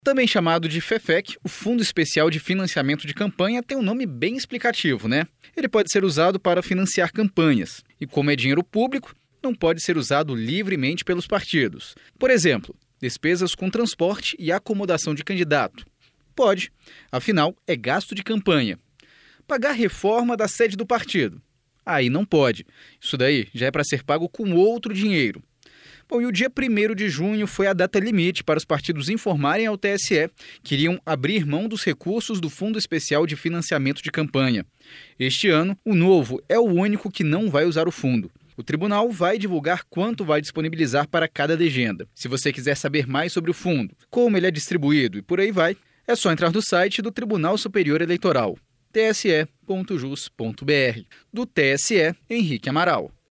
Também chamado de FEFEC, o Fundo Especial de Financiamento de Campanha tem um nome bem explicativo, né? Ele pode ser usado para financiar campanhas. E como é dinheiro público, não pode ser usado livremente pelos partidos. Por exemplo, despesas com transporte e acomodação de candidato. Pode, afinal, é gasto de campanha. Pagar reforma da sede do partido. Aí não pode. Isso daí já é para ser pago com outro dinheiro. Bom, e o dia 1º de junho foi a data limite para os partidos informarem ao TSE que iriam abrir mão dos recursos do Fundo Especial de Financiamento de Campanha. Este ano, o Novo é o único que não vai usar o fundo. O tribunal vai divulgar quanto vai disponibilizar para cada legenda. Se você quiser saber mais sobre o fundo, como ele é distribuído e por aí vai, é só entrar no site do Tribunal Superior Eleitoral, tse.jus.br. Do TSE, Henrique Amaral.